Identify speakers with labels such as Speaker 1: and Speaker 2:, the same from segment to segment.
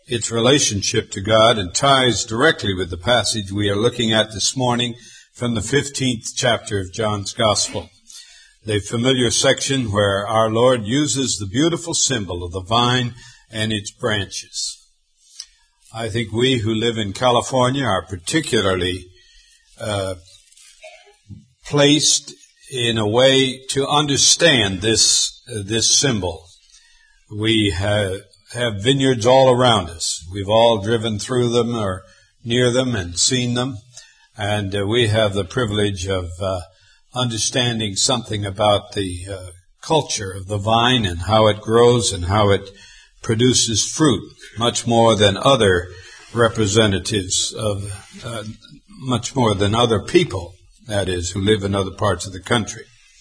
Speaker 1: its relationship to God and ties directly with the passage we are looking at this morning from the 15th chapter of John's Gospel. The familiar section where our Lord uses the beautiful symbol of the vine and its branches. I think we who live in California are particularly placed in a way to understand this symbol. We have vineyards all around us. We've all driven through them or near them and seen them. And we have the privilege of understanding something about the culture of the vine and how it grows and how it produces fruit, much more than other representatives of, much more than other people, that is, who live in other parts of the country.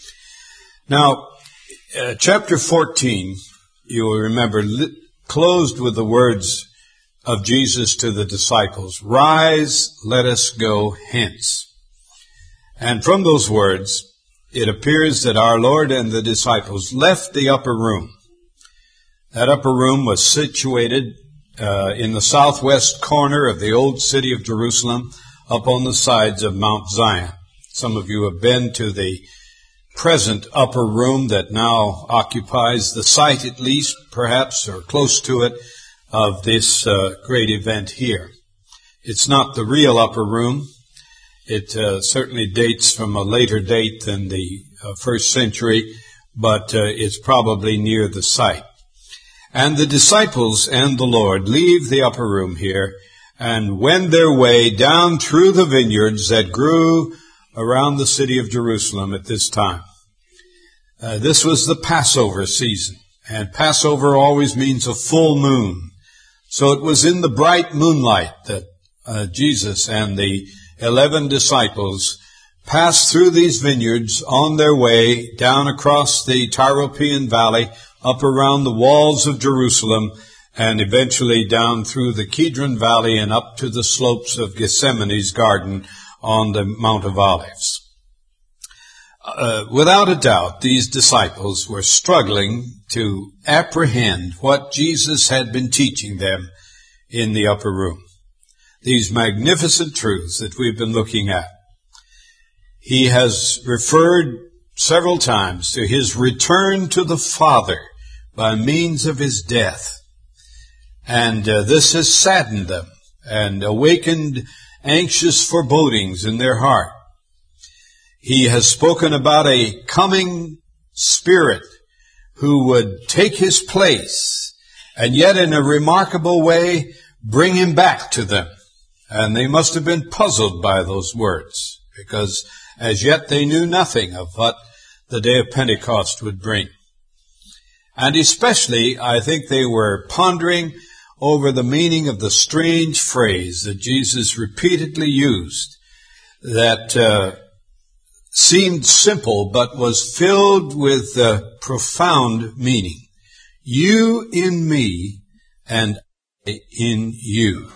Speaker 1: Now, chapter 14, you will remember, closed with the words of Jesus to the disciples, "Rise, let us go hence." And from those words, it appears that our Lord and the disciples left the upper room. That upper room was situated in the southwest corner of the old city of Jerusalem, up on the sides of Mount Zion. Some of you have been to the present upper room that now occupies the site, at least, perhaps, or close to it, of this great event here. It's not the real upper room. It certainly dates from a later date than the first century, but it's probably near the site. And the disciples and the Lord leave the upper room here and wend their way down through the vineyards that grew around the city of Jerusalem at this time. This was the Passover season, and Passover always means a full moon. So it was in the bright moonlight that Jesus and the 11 disciples passed through these vineyards on their way down across the Tyropoeon Valley, up around the walls of Jerusalem, and eventually down through the Kidron Valley and up to the slopes of Gethsemane's garden on the Mount of Olives. Without a doubt, these disciples were struggling to apprehend what Jesus had been teaching them in the upper room. These magnificent truths that we've been looking at. He has referred several times to his return to the Father by means of his death. And this has saddened them and awakened anxious forebodings in their heart. He has spoken about a coming Spirit who would take his place and yet in a remarkable way bring him back to them. And they must have been puzzled by those words because as yet they knew nothing of what the day of Pentecost would bring. And especially, I think they were pondering over the meaning of the strange phrase that Jesus repeatedly used that seemed simple but was filled with profound meaning. You in me and I in you.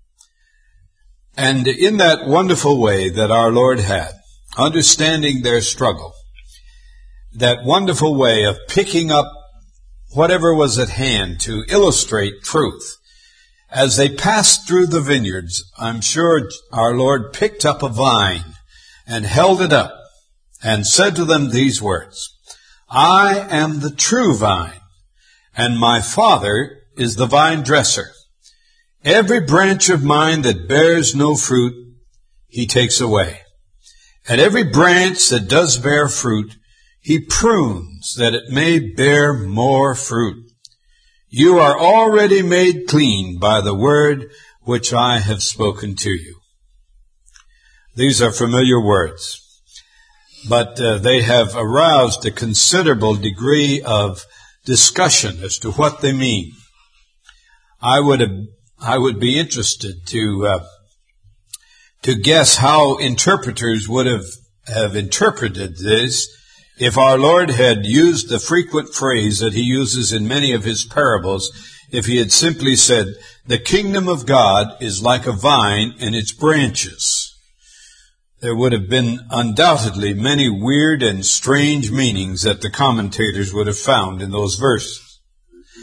Speaker 1: And in that wonderful way that our Lord had, understanding their struggle, that wonderful way of picking up whatever was at hand to illustrate truth. As they passed through the vineyards, I'm sure our Lord picked up a vine and held it up and said to them these words, "I am the true vine, and my Father is the vine dresser. Every branch of mine that bears no fruit, he takes away. And every branch that does bear fruit, he prunes that it may bear more fruit. You are already made clean by the word which I have spoken to you." These are familiar words, but they have aroused a considerable degree of discussion as to what they mean. I would be interested to guess how interpreters would have interpreted this if our Lord had used the frequent phrase that he uses in many of his parables, if he had simply said, "The kingdom of God is like a vine and its branches." There would have been undoubtedly many weird and strange meanings that the commentators would have found in those verses.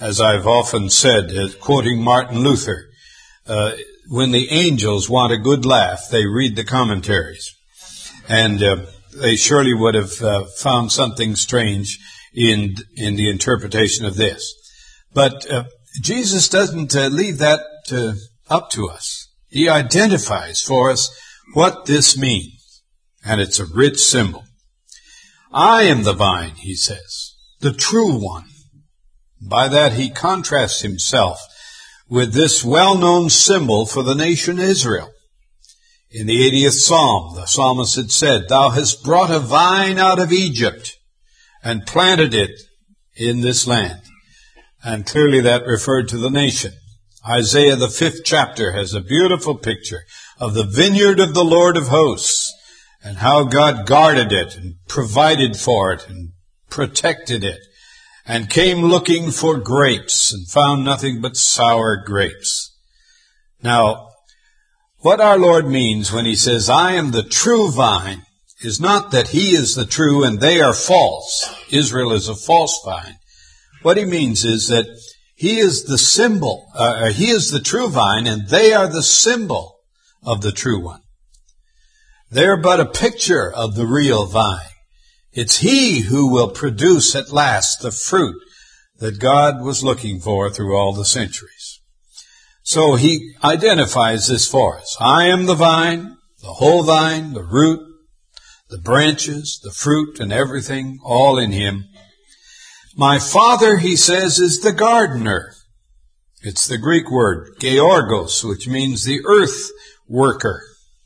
Speaker 1: As I've often said, quoting Martin Luther, when the angels want a good laugh, they read the commentaries. And they surely would have found something strange in the interpretation of this. But Jesus doesn't leave that up to us. He identifies for us what this means. And it's a rich symbol. I am the vine, he says, the true one. By that he contrasts himself with this well-known symbol for the nation Israel. In the 80th Psalm, the psalmist had said, "Thou hast brought a vine out of Egypt and planted it in this land." And clearly that referred to the nation. Isaiah, the 5th chapter, has a beautiful picture of the vineyard of the Lord of hosts and how God guarded it and provided for it and protected it, and came looking for grapes and found nothing but sour grapes. Now, what our Lord means when he says, "I am the true vine," is not that he is the true and they are false. Israel is a false vine. What he means is that he is the symbol, he is the true vine and they are the symbol of the true one. They're but a picture of the real vine. It's he who will produce at last the fruit that God was looking for through all the centuries. So he identifies this for us. I am the vine, the whole vine, the root, the branches, the fruit, and everything, all in him. My Father, he says, is the gardener. It's the Greek word, georgos, which means the earth worker.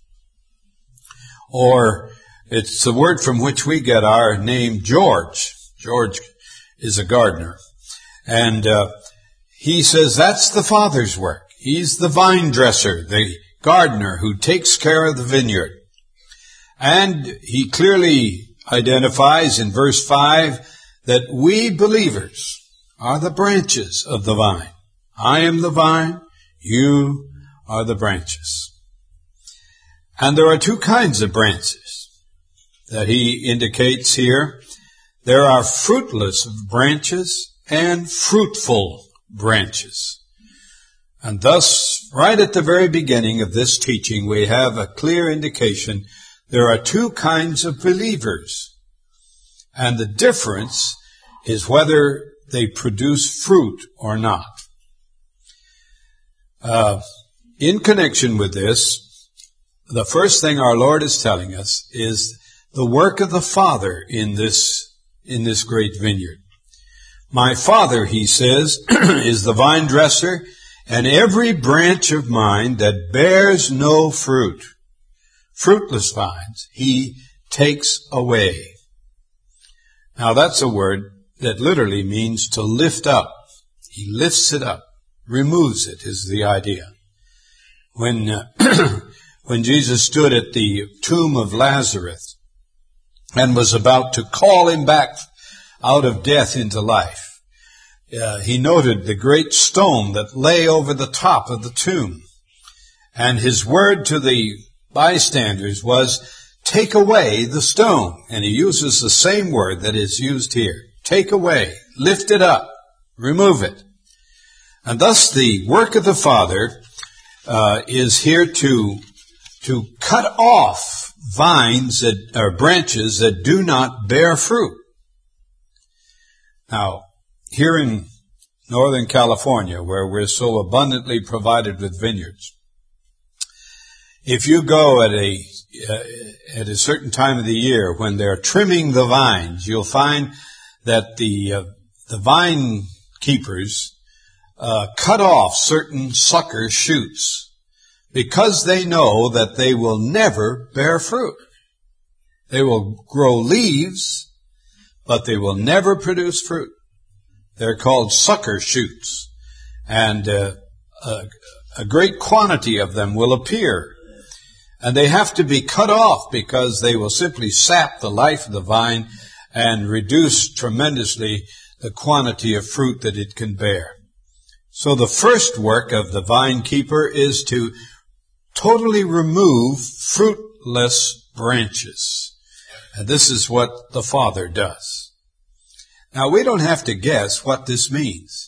Speaker 1: Or it's the word from which we get our name George. George is a gardener. And he says that's the Father's work. He's the vine dresser, the gardener who takes care of the vineyard. And he clearly identifies in verse 5 that we believers are the branches of the vine. I am the vine, you are the branches. And there are two kinds of branches that he indicates here. There are fruitless branches and fruitful branches. And thus, right at the very beginning of this teaching, we have a clear indication there are two kinds of believers. And the difference is whether they produce fruit or not. In connection with this, the first thing our Lord is telling us is the work of the Father in this great vineyard. My Father, he says, is the vine dresser, and every branch of mine that bears no fruit, fruitless vines, he takes away. Now that's a word that literally means to lift up. He lifts it up, removes it is the idea. When Jesus stood at the tomb of Lazarus and was about to call him back out of death into life, he noted the great stone that lay over the top of the tomb. And his word to the bystanders was, take away the stone. And he uses the same word that is used here. Take away, lift it up, remove it. And thus the work of the Father is here to cut off vines or branches that do not bear fruit. Now, here in Northern California, where we're so abundantly provided with vineyards, if you go at a certain time of the year when they're trimming the vines, you'll find that the vine keepers cut off certain sucker shoots because they know that they will never bear fruit. They will grow leaves, but they will never produce fruit. They're called sucker shoots, and a great quantity of them will appear. And they have to be cut off because they will simply sap the life of the vine and reduce tremendously the quantity of fruit that it can bear. So the first work of the vine keeper is to totally remove fruitless branches. And this is what the Father does. Now, we don't have to guess what this means.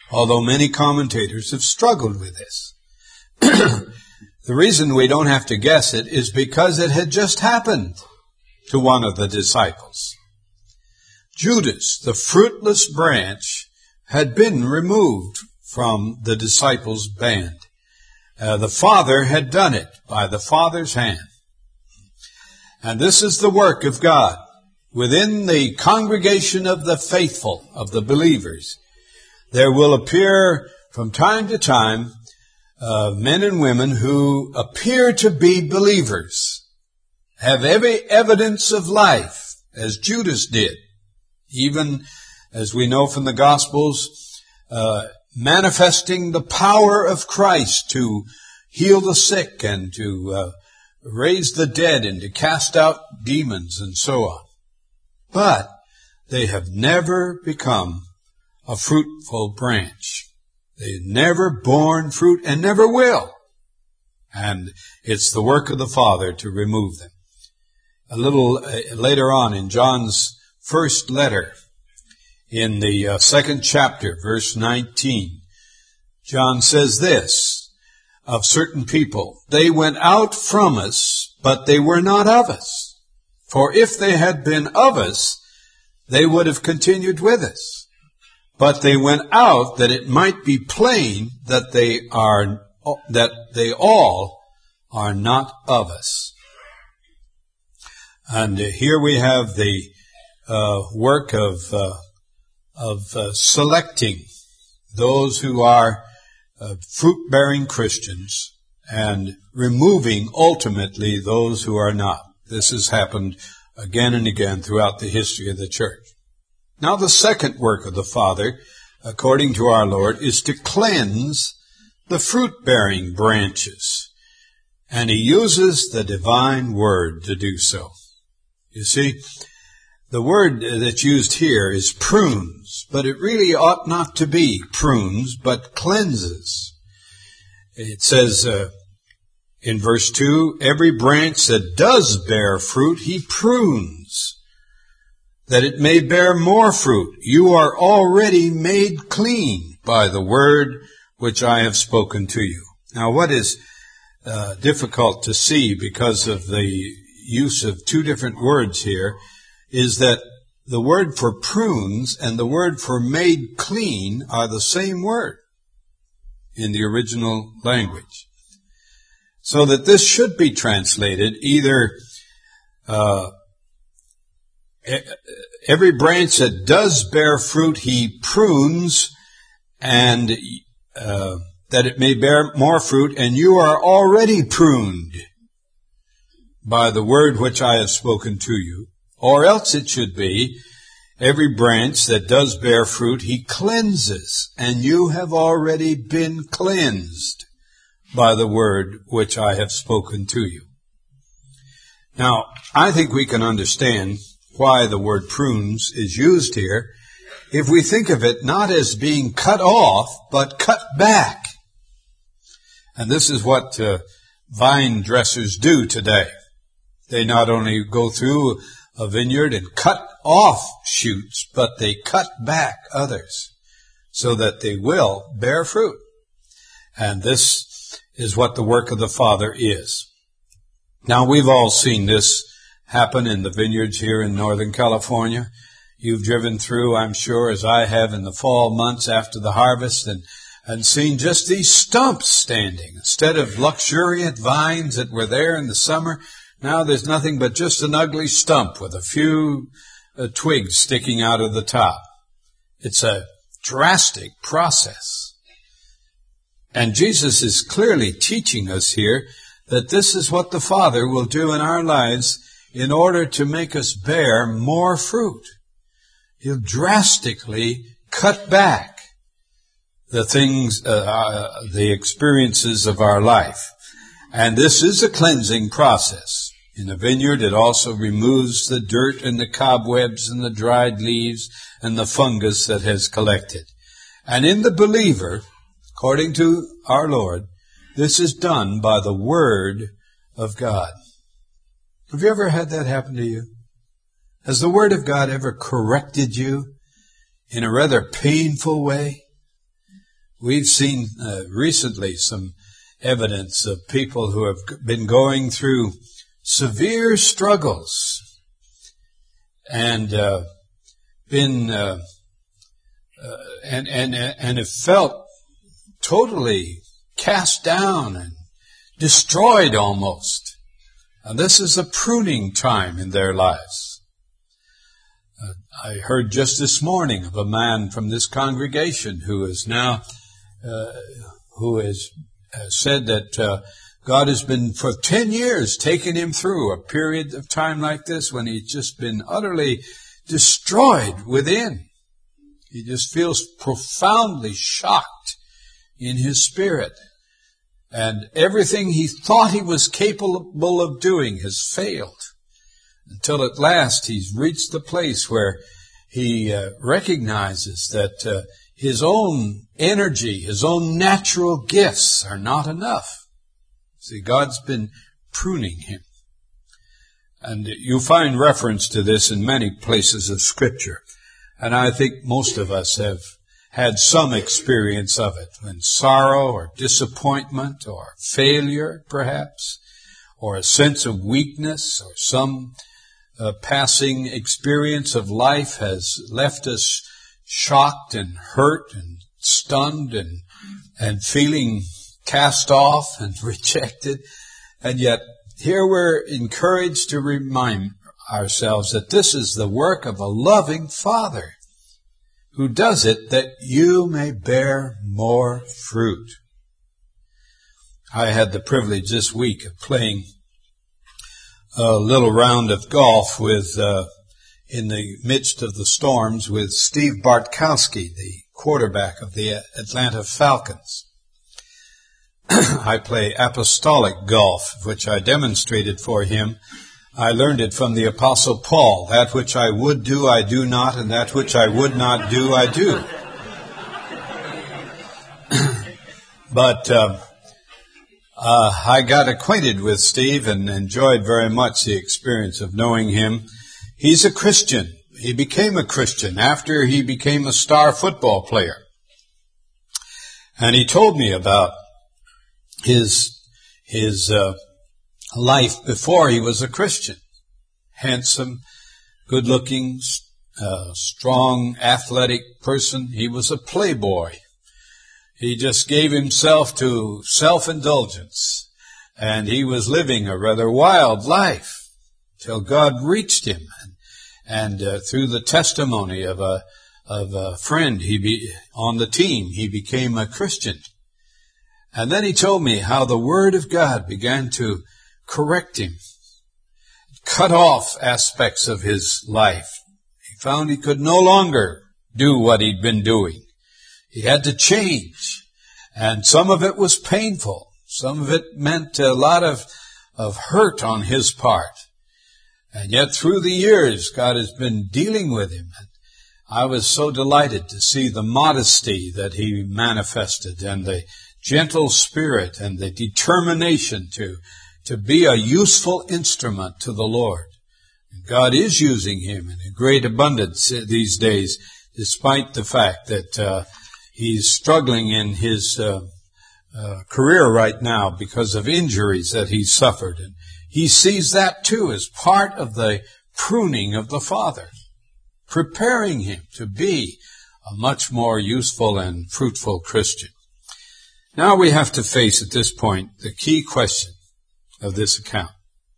Speaker 1: although many commentators have struggled with this. The reason we don't have to guess it is because it had just happened to one of the disciples. Judas, the fruitless branch, had been removed from the disciples' band. The Father had done it by the Father's hand. And this is the work of God. Within the congregation of the faithful, of the believers, there will appear from time to time men and women who appear to be believers, have every evidence of life, as Judas did, even as we know from the Gospels, manifesting the power of Christ to heal the sick and to raise the dead and to cast out demons and so on. But they have never become a fruitful branch. They've never borne fruit and never will. And it's the work of the Father to remove them. A little later on in John's first letter, in the second chapter, verse 19, John says this of certain people: "They went out from us, but they were not of us. For if they had been of us, they would have continued with us. But they went out that it might be plain that they all are not of us." And here we have the work of selecting those who are fruit-bearing Christians and removing ultimately those who are not. This has happened again and again throughout the history of the church. Now the second work of the Father, according to our Lord, is to cleanse the fruit-bearing branches. And He uses the divine word to do so. You see, the word that's used here is prunes, but it really ought not to be prunes, but cleanses. It says in verse 2, "Every branch that does bear fruit, He prunes, that it may bear more fruit. You are already made clean by the word which I have spoken to you." Now, what is difficult to see because of the use of two different words here is that the word for prunes and the word for made clean are the same word in the original language. So that this should be translated either every branch that does bear fruit He prunes, and that it may bear more fruit, and you are already pruned by the word which I have spoken to you. Or else it should be, every branch that does bear fruit He cleanses, and you have already been cleansed by the word which I have spoken to you. Now, I think we can understand why the word prunes is used here if we think of it not as being cut off, but cut back. And this is what vine dressers do today. They not only go through a vineyard and cut off shoots, but they cut back others so that they will bear fruit. And this is what the work of the Father is. Now, we've all seen this happen in the vineyards here in Northern California. You've driven through, I'm sure, as I have in the fall months after the harvest, and seen just these stumps standing. Instead of luxuriant vines that were there in the summer, now there's nothing but just an ugly stump with a few twigs sticking out of the top. It's a drastic process. And Jesus is clearly teaching us here that this is what the Father will do in our lives in order to make us bear more fruit. He'll drastically cut back the things, the experiences of our life. And this is a cleansing process. In a vineyard, it also removes the dirt and the cobwebs and the dried leaves and the fungus that has collected. And in the believer, according to our Lord, this is done by the Word of God. Have you ever had that happen to you? Has the Word of God ever corrected you in a rather painful way? We've seen recently some evidence of people who have been going through severe struggles and have felt totally cast down and destroyed almost. And this is a pruning time in their lives. I heard just this morning of a man from this congregation who is now, who has said that God has been for 10 years taking him through a period of time like this when he's just been utterly destroyed within. He just feels profoundly shocked in his spirit. And everything he thought he was capable of doing has failed. Until at last he's reached the place where he recognizes that his own energy, his own natural gifts are not enough. See, God's been pruning him. And you find reference to this in many places of Scripture. And I think most of us have had some experience of it, when sorrow or disappointment or failure, perhaps, or a sense of weakness or some passing experience of life has left us shocked and hurt and stunned and feeling cast off and rejected. And yet here we're encouraged to remind ourselves that this is the work of a loving Father who does it that you may bear more fruit. I had the privilege this week of playing a little round of golf with, in the midst of the storms, with Steve Bartkowski, the quarterback of the Atlanta Falcons. I play apostolic golf, which I demonstrated for him. I learned it from the Apostle Paul. That which I would do, I do not, and that which I would not do, I do. But I got acquainted with Steve and enjoyed very much the experience of knowing him. He's a Christian. He became a Christian after he became a star football player. And he told me about his life before he was a Christian. Handsome, good-looking, strong, athletic person. He was a playboy. He just gave himself to self-indulgence, and he was living a rather wild life till God reached him. And through the testimony of a friend on the team, he became a Christian. And then he told me how the Word of God began to correct him, cut off aspects of his life. He found he could no longer do what he'd been doing. He had to change. And some of it was painful. Some of it meant a lot of hurt on his part. And yet through the years, God has been dealing with him. And I was so delighted to see the modesty that he manifested and the gentle spirit and the determination to be a useful instrument to the Lord. And God is using him in a great abundance these days, despite the fact that he's struggling in his career right now because of injuries that he's suffered. And he sees that too as part of the pruning of the Father, preparing him to be a much more useful and fruitful Christian. Now we have to face at this point the key question of this account.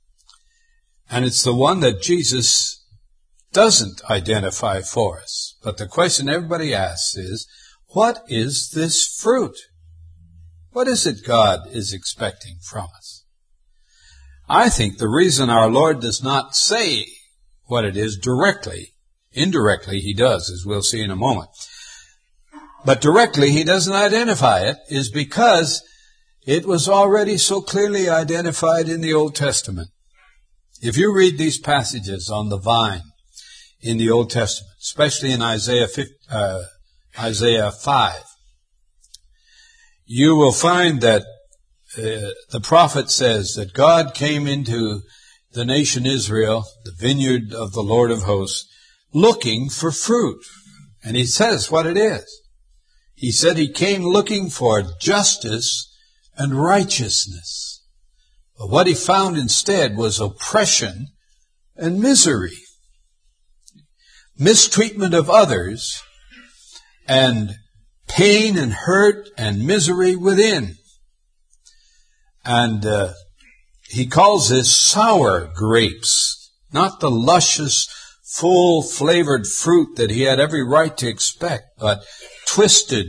Speaker 1: And it's the one that Jesus doesn't identify for us. But the question everybody asks is, what is this fruit? What is it God is expecting from us? I think the reason our Lord does not say what it is directly, indirectly he does, as we'll see in a moment, but directly he doesn't identify it, is because it was already so clearly identified in the Old Testament. If you read these passages on the vine in the Old Testament, especially in Isaiah 5, you will find that the prophet says that God came into the nation Israel, the vineyard of the Lord of hosts, looking for fruit. And he says what it is. He said he came looking for justice and righteousness. But what he found instead was oppression and misery, mistreatment of others, and pain and hurt and misery within. And he calls this sour grapes, not the luscious, full-flavored fruit that he had every right to expect, but twisted,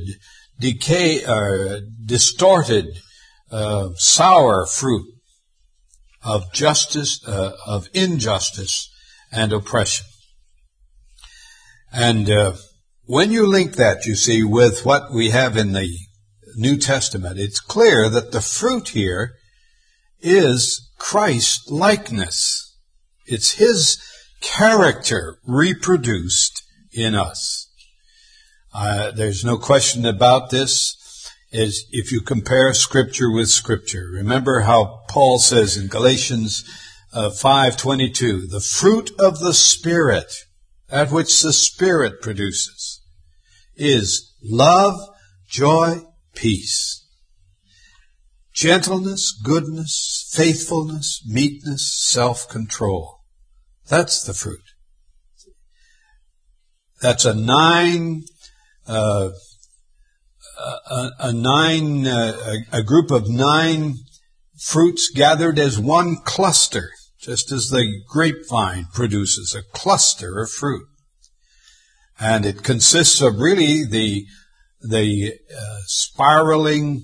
Speaker 1: distorted, sour fruit of justice, of injustice and oppression. And when you link that, you see, with what we have in the New Testament, it's clear that the fruit here is Christ-likeness. It's His character reproduced in us. There's no question about this. Is if you compare Scripture with Scripture. Remember how Paul says in Galatians 5:22, the fruit of the Spirit, that which the Spirit produces, is love, joy, peace, gentleness, goodness, faithfulness, meekness, self-control. That's the fruit. That's a group of 9 fruits gathered as one cluster, just as the grapevine produces a cluster of fruit. And it consists of really the spiraling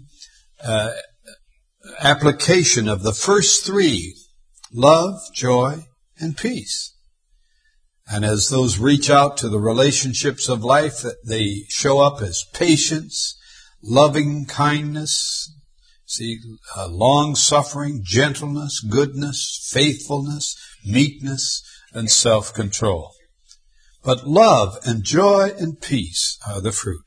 Speaker 1: application of the first 3, love, joy, and peace. And as those reach out to the relationships of life, they show up as patience, loving kindness, long-suffering, gentleness, goodness, faithfulness, meekness, and self-control. But love and joy and peace are the fruit.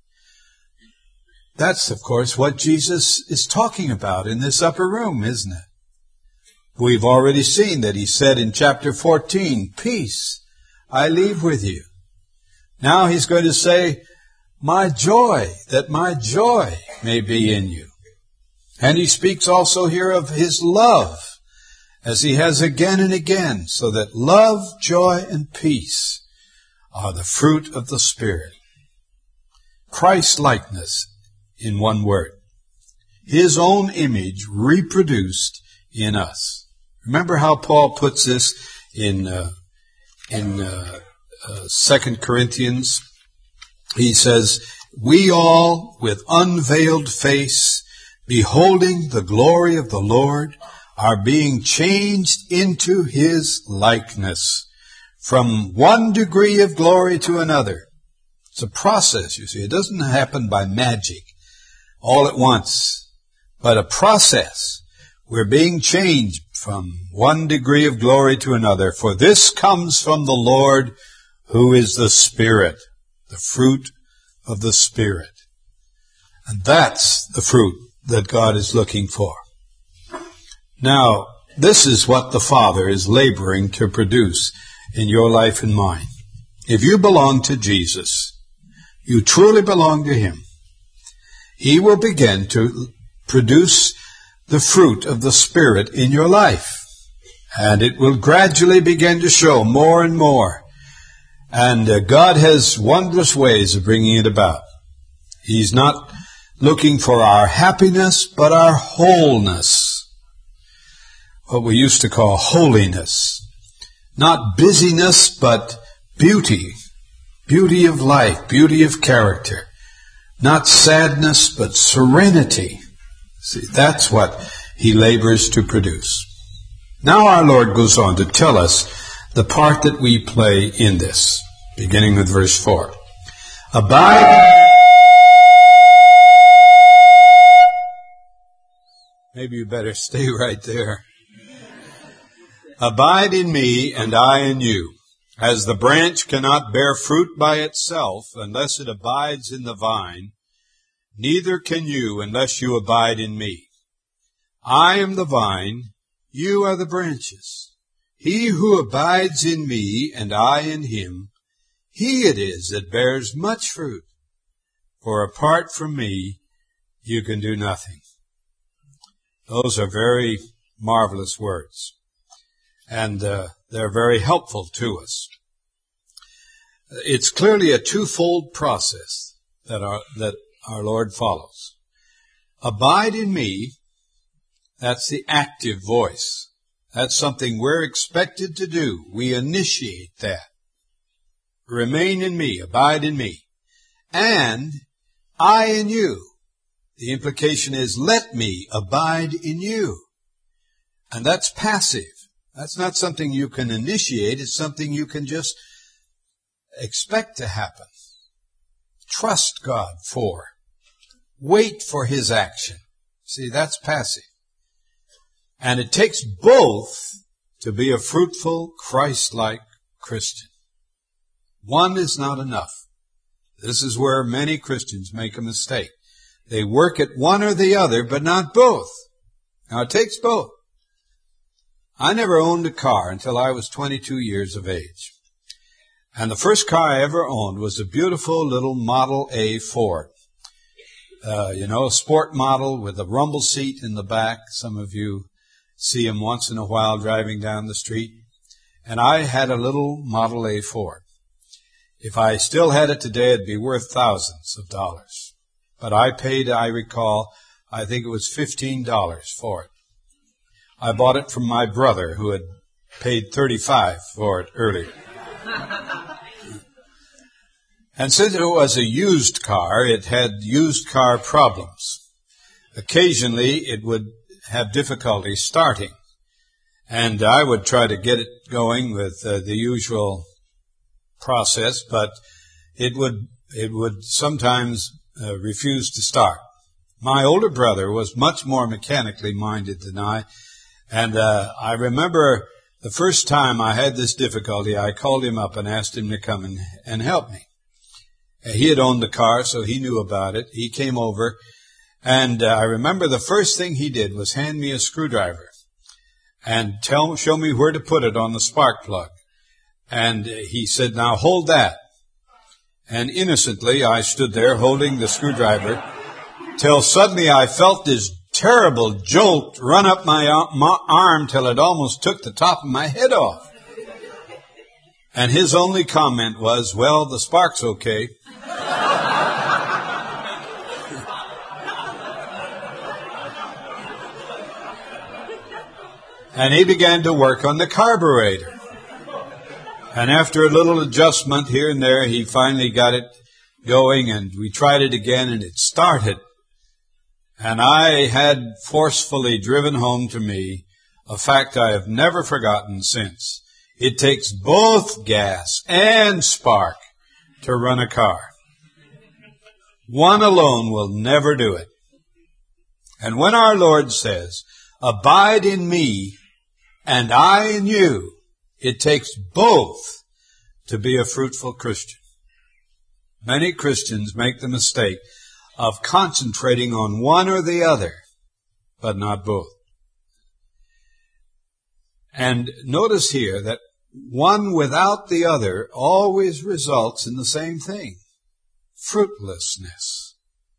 Speaker 1: That's, of course, what Jesus is talking about in this upper room, isn't it? We've already seen that He said in chapter 14, peace I leave with you. Now He's going to say, that my joy may be in you. And He speaks also here of His love, as He has again and again, so that love, joy, and peace are the fruit of the Spirit. Christ-likeness, in one word. His own image reproduced in us. Remember how Paul puts this in 2 Corinthians? He says, we all, with unveiled face, beholding the glory of the Lord, are being changed into His likeness, from one degree of glory to another. It's a process, you see. It doesn't happen by magic, all at once, but a process. We're being changed from one degree of glory to another, for this comes from the Lord, who is the Spirit, the fruit of the Spirit. And that's the fruit that God is looking for. Now, this is what the Father is laboring to produce in your life and mine. If you belong to Jesus, you truly belong to Him, He will begin to produce the fruit of the Spirit in your life. And it will gradually begin to show more and more. And God has wondrous ways of bringing it about. He's not looking for our happiness, but our wholeness. What we used to call holiness. Not busyness, but beauty. Beauty of life, beauty of character. Not sadness, but serenity. See, that's what He labors to produce. Now our Lord goes on to tell us the part that we play in this, beginning with verse 4. Abide. Maybe you better stay right there. Abide in me, and I in you. As the branch cannot bear fruit by itself unless it abides in the vine, neither can you unless you abide in me. I am the vine, you are the branches. He who abides in me and I in him, he it is that bears much fruit. for apart from me, you can do nothing. Those are very marvelous words, and they're very helpful to us. It's clearly a twofold process that our Lord follows. Abide in me, that's the active voice. That's something we're expected to do. We initiate that. Remain in me, abide in me. And I in you. The implication is, let me abide in you. And that's passive. That's not something you can initiate. It's something you can just expect to happen. Trust God for. Wait for His action. See, that's passive. And it takes both to be a fruitful, Christ-like Christian. One is not enough. This is where many Christians make a mistake. They work at one or the other, but not both. Now, it takes both. I never owned a car until I was 22 years of age. And the first car I ever owned was a beautiful little Model A Ford. A sport model with a rumble seat in the back. Some of you see them once in a while driving down the street. And I had a little Model A Ford. If I still had it today, it'd be worth thousands of dollars. But I paid, I recall, I think it was $15 for it. I bought it from my brother, who had paid $35 for it earlier. And since it was a used car, it had used car problems. Occasionally, it would have difficulty starting. And I would try to get it going with the usual process, but it would sometimes refuse to start. My older brother was much more mechanically minded than I, and I remember the first time I had this difficulty, I called him up and asked him to come and help me. He had owned the car, so he knew about it. He came over, and I remember the first thing he did was hand me a screwdriver and show me where to put it on the spark plug. And he said, now hold that. And innocently, I stood there holding the screwdriver till suddenly I felt this terrible jolt run up my arm till it almost took the top of my head off. And his only comment was, well, the spark's okay. And he began to work on the carburetor. And after a little adjustment here and there, he finally got it going, and we tried it again, and it started. And I had forcefully driven home to me a fact I have never forgotten since. It takes both gas and spark to run a car. One alone will never do it. And when our Lord says, abide in me and I in you, it takes both to be a fruitful Christian. Many Christians make the mistake of concentrating on one or the other, but not both. And notice here that one without the other always results in the same thing: fruitlessness.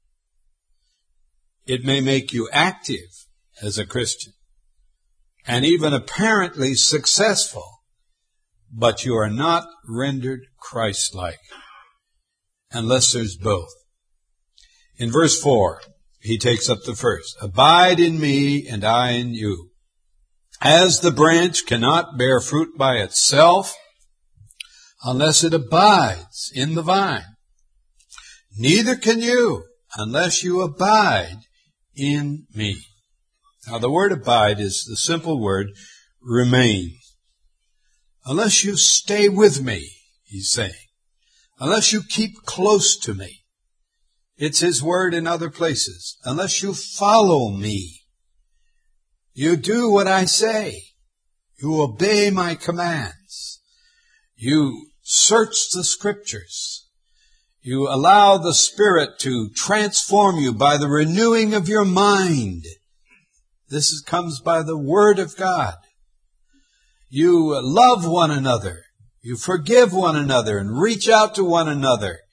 Speaker 1: It may make you active as a Christian and even apparently successful, but you are not rendered Christ-like unless there's both. In verse 4, he takes up the first. Abide in me and I in you. As the branch cannot bear fruit by itself unless it abides in the vine, neither can you unless you abide in me. Now the word abide is the simple word remain. Unless you stay with me, he's saying. Unless you keep close to me. It's his word in other places. Unless you follow me. You do what I say. You obey my commands. You search the scriptures. You allow the Spirit to transform you by the renewing of your mind. This comes by the Word of God. You love one another. You forgive one another and reach out to one another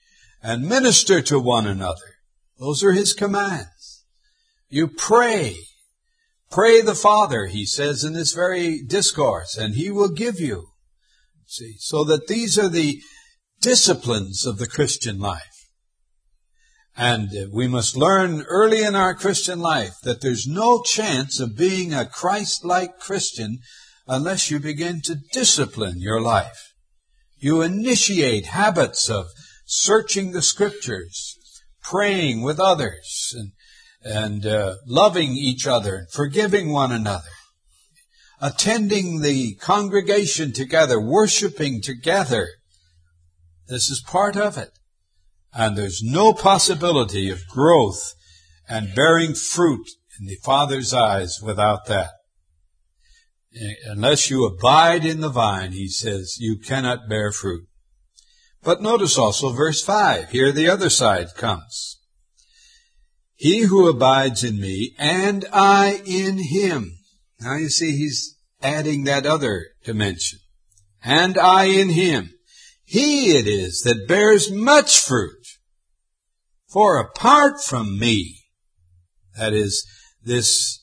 Speaker 1: and minister to one another. Those are his commands. You pray. Pray the Father, he says in this very discourse, and he will give you. See, so that these are the disciplines of the Christian life. And we must learn early in our Christian life that there's no chance of being a Christ-like Christian unless you begin to discipline your life. You initiate habits of searching the Scriptures, praying with others, and loving each other, and forgiving one another, attending the congregation together, worshiping together. This is part of it. And there's no possibility of growth and bearing fruit in the Father's eyes without that. Unless you abide in the vine, he says, you cannot bear fruit. But notice also verse 5. Here the other side comes. He who abides in me, and I in him. Now you see he's adding that other dimension. And I in him. He it is that bears much fruit. For apart from me, that is, this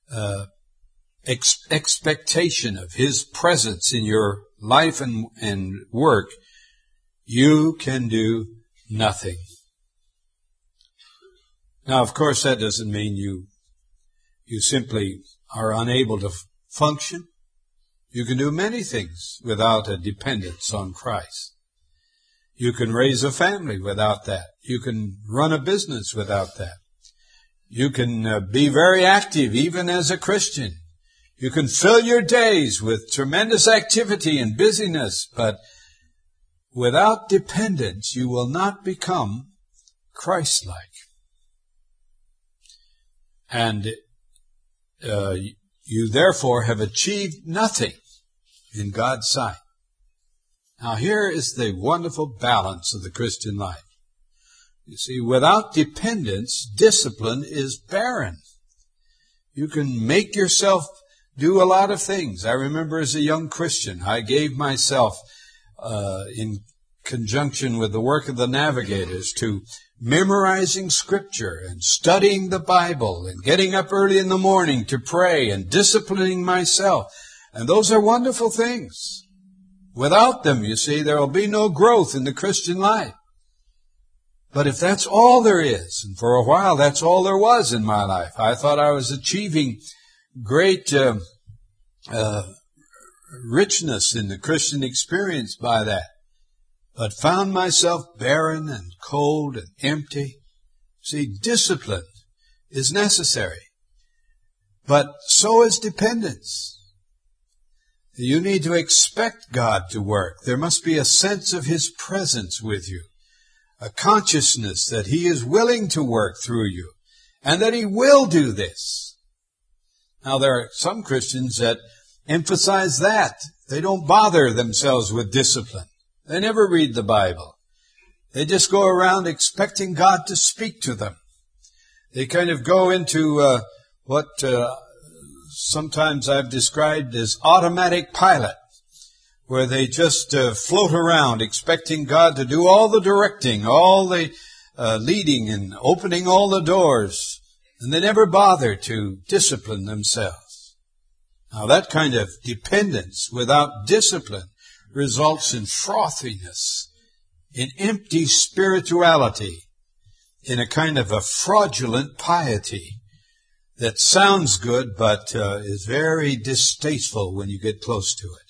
Speaker 1: expectation of his presence in your life and work, you can do nothing. Now, of course, that doesn't mean you simply are unable to function. You can do many things without a dependence on Christ. You can raise a family without that. You can run a business without that. You can be very active even as a Christian. You can fill your days with tremendous activity and busyness, but without dependence, you will not become Christ-like. And you therefore have achieved nothing in God's sight. Now here is the wonderful balance of the Christian life. You see, without dependence, discipline is barren. You can make yourself do a lot of things. I remember as a young Christian, I gave myself, in conjunction with the work of the Navigators, to memorizing Scripture and studying the Bible and getting up early in the morning to pray and disciplining myself. And those are wonderful things. Without them, you see, there will be no growth in the Christian life. But if that's all there is, and for a while that's all there was in my life, I thought I was achieving great richness in the Christian experience by that, but found myself barren and cold and empty. See, discipline is necessary, but so is dependence. You need to expect God to work. There must be a sense of His presence with you, a consciousness that He is willing to work through you, and that He will do this. Now, there are some Christians that emphasize that. They don't bother themselves with discipline. They never read the Bible. They just go around expecting God to speak to them. They kind of go into what sometimes I've described as automatic pilot, where they just float around expecting God to do all the directing, all the leading and opening all the doors, and they never bother to discipline themselves. Now that kind of dependence without discipline results in frothiness, in empty spirituality, in a kind of a fraudulent piety that sounds good but is very distasteful when you get close to it.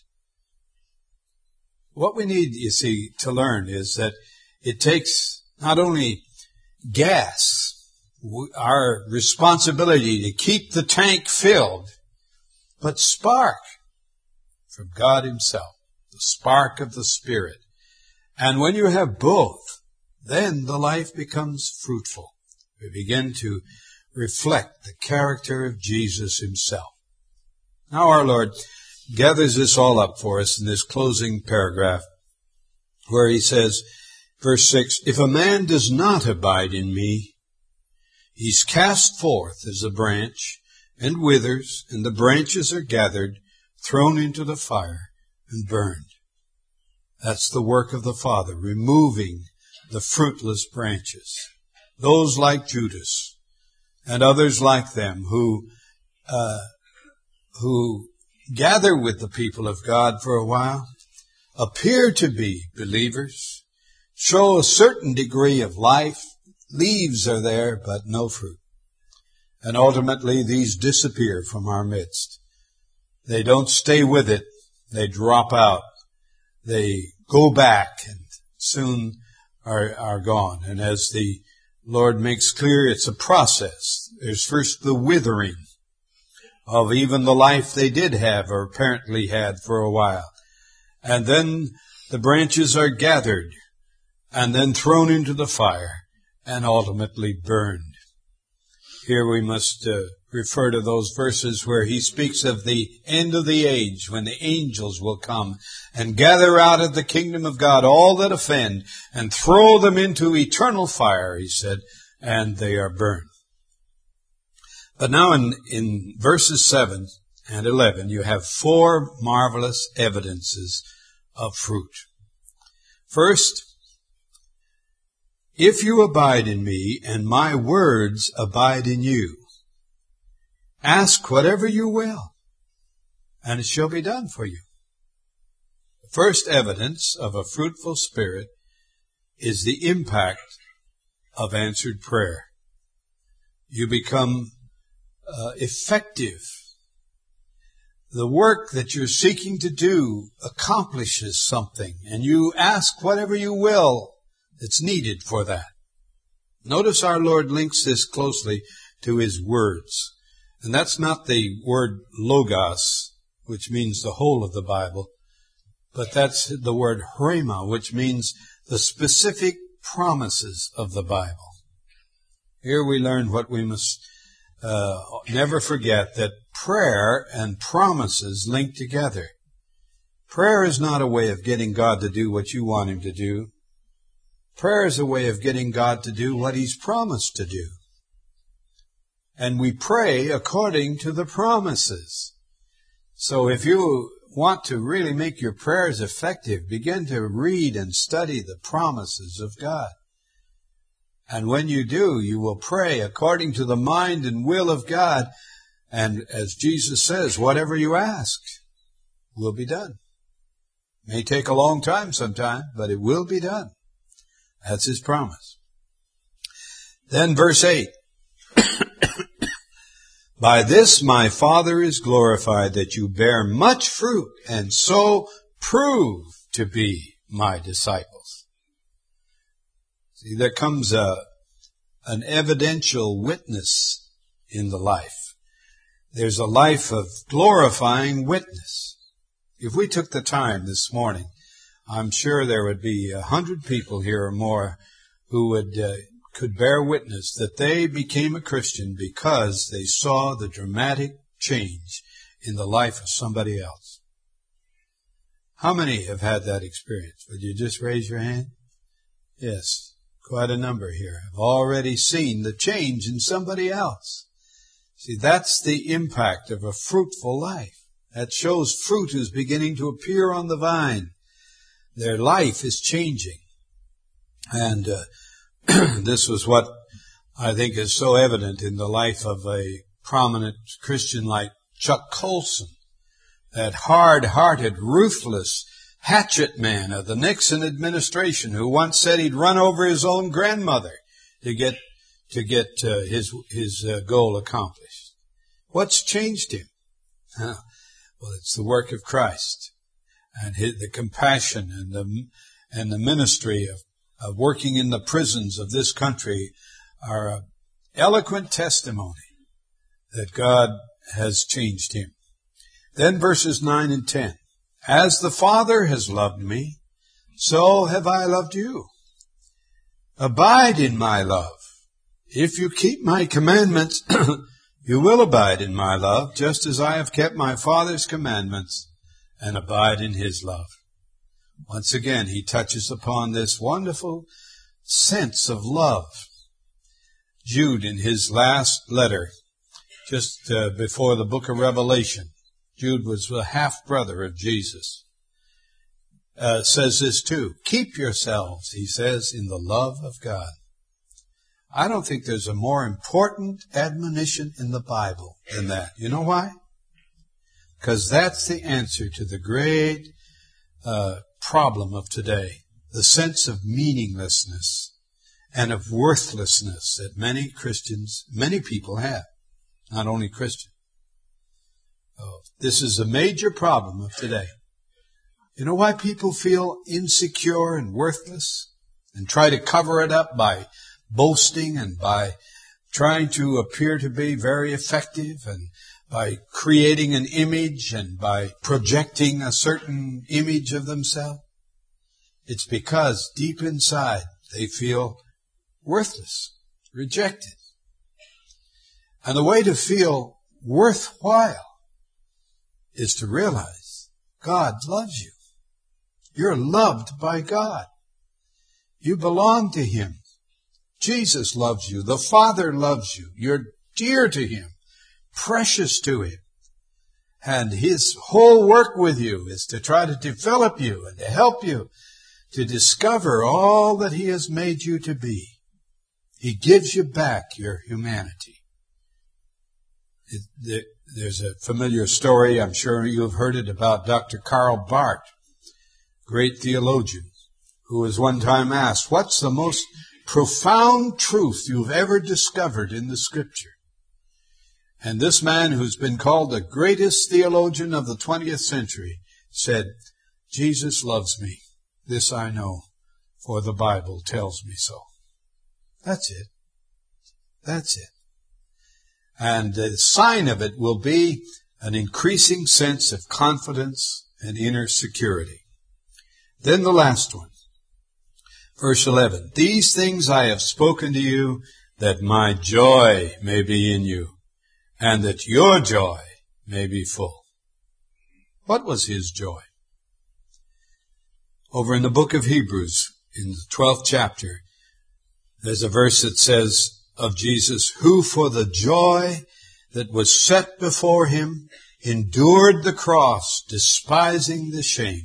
Speaker 1: What we need, you see, to learn is that it takes not only gas, our responsibility to keep the tank filled, but spark from God Himself, the spark of the Spirit. And when you have both, then the life becomes fruitful. We begin to reflect the character of Jesus Himself. Now our Lord gathers this all up for us in this closing paragraph where He says, verse 6, if a man does not abide in me, he's cast forth as a branch and withers, and the branches are gathered, thrown into the fire, and burned. That's the work of the Father, removing the fruitless branches. Those like Judas and others like them who gather with the people of God for a while, appear to be believers, show a certain degree of life, leaves are there, but no fruit. And ultimately, these disappear from our midst. They don't stay with it. They drop out. They go back and soon are gone. And as the Lord makes clear, it's a process. There's first the withering of even the life they did have or apparently had for a while. And then the branches are gathered and then thrown into the fire and ultimately burned. Here we must refer to those verses where he speaks of the end of the age when the angels will come and gather out of the kingdom of God all that offend and throw them into eternal fire, he said, and they are burned. But now in verses 7 and 11, you have 4 marvelous evidences of fruit. First, if you abide in me and my words abide in you, ask whatever you will, and it shall be done for you. The first evidence of a fruitful spirit is the impact of answered prayer. You become effective. The work that you're seeking to do accomplishes something, and you ask whatever you will that's needed for that. Notice our Lord links this closely to his words. And that's not the word logos, which means the whole of the Bible, but that's the word rhema, which means the specific promises of the Bible. Here we learn what we must never forget, that prayer and promises link together. Prayer is not a way of getting God to do what you want him to do. Prayer is a way of getting God to do what he's promised to do. And we pray according to the promises. So if you want to really make your prayers effective, begin to read and study the promises of God. And when you do, you will pray according to the mind and will of God. And as Jesus says, whatever you ask will be done. It may take a long time sometime, but it will be done. That's his promise. Then verse 8. By this my Father is glorified, that you bear much fruit, and so prove to be my disciples. See, there comes an evidential witness in the life. There's a life of glorifying witness. If we took the time this morning, I'm sure there would be 100 people here or more who could bear witness that they became a Christian because they saw the dramatic change in the life of somebody else. How many have had that experience? Would you just raise your hand? Yes, quite a number here have already seen the change in somebody else. See, that's the impact of a fruitful life. That shows fruit is beginning to appear on the vine. Their life is changing. And this was what I think is so evident in the life of a prominent Christian like Chuck Colson, that hard-hearted, ruthless hatchet man of the Nixon administration who once said he'd run over his own grandmother to get his goal accomplished. What's changed him? Well, it's the work of Christ. And the compassion and the ministry of working in the prisons of this country are an eloquent testimony that God has changed him. Then verses 9 and 10. As the Father has loved me, so have I loved you. Abide in my love. If you keep my commandments, you will abide in my love, just as I have kept my Father's commandments and abide in his love. Once again, he touches upon this wonderful sense of love. Jude, in his last letter, just before the book of Revelation, Jude was a half-brother of Jesus. says this too. Keep yourselves, he says, in the love of God. I don't think there's a more important admonition in the Bible than that. You know why? Because that's the answer to the great problem of today. The sense of meaninglessness and of worthlessness that many people have. Not only Christians. This is a major problem of today. You know why people feel insecure and worthless and try to cover it up by boasting and by trying to appear to be very effective and by creating an image and by projecting a certain image of themselves? It's because deep inside they feel worthless, rejected. And the way to feel worthwhile is to realize God loves you. You're loved by God. You belong to Him. Jesus loves you. The Father loves you. You're dear to Him, precious to Him. And His whole work with you is to try to develop you and to help you to discover all that He has made you to be. He gives you back your humanity. There's a familiar story, I'm sure you have heard it, about Dr. Karl Barth, great theologian, who was one time asked, what's the most profound truth you've ever discovered in the Scripture? And this man, who's been called the greatest theologian of the 20th century, said, Jesus loves me. This I know, for the Bible tells me so. That's it. That's it. And the sign of it will be an increasing sense of confidence and inner security. Then the last one. Verse 11. These things I have spoken to you, that my joy may be in you, and that your joy may be full. What was his joy? Over in the book of Hebrews, in the 12th chapter, there's a verse that says of Jesus, who for the joy that was set before him endured the cross, despising the shame.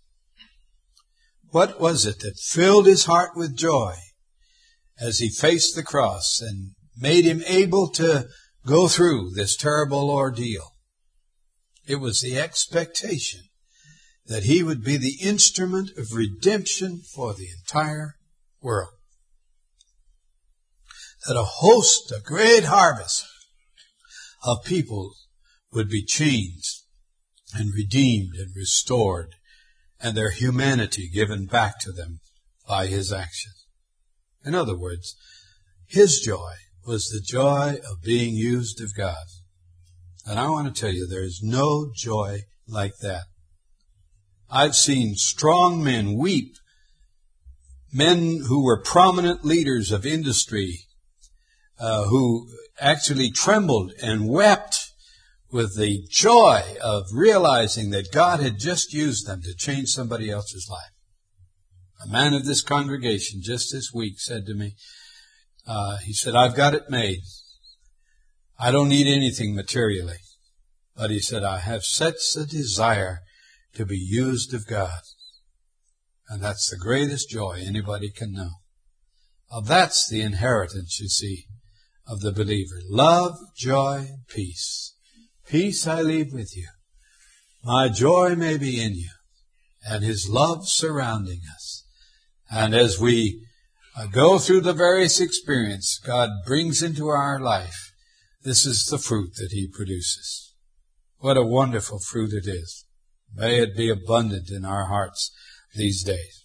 Speaker 1: What was it that filled his heart with joy as he faced the cross and made him able to go through this terrible ordeal? It was the expectation that he would be the instrument of redemption for the entire world. That a great harvest of people would be changed and redeemed and restored, and their humanity given back to them by his action. In other words, his joy was the joy of being used of God. And I want to tell you, there is no joy like that. I've seen strong men weep, men who were prominent leaders of industry, who actually trembled and wept with the joy of realizing that God had just used them to change somebody else's life. A man of this congregation just this week said to me, he said, I've got it made. I don't need anything materially. But he said, I have such a desire to be used of God. And that's the greatest joy anybody can know. Well, that's the inheritance, you see, of the believer. Love, joy, peace. Peace I leave with you. My joy may be in you, and his love surrounding us. And as we go through the various experience God brings into our life, this is the fruit that he produces. What a wonderful fruit it is. May it be abundant in our hearts these days.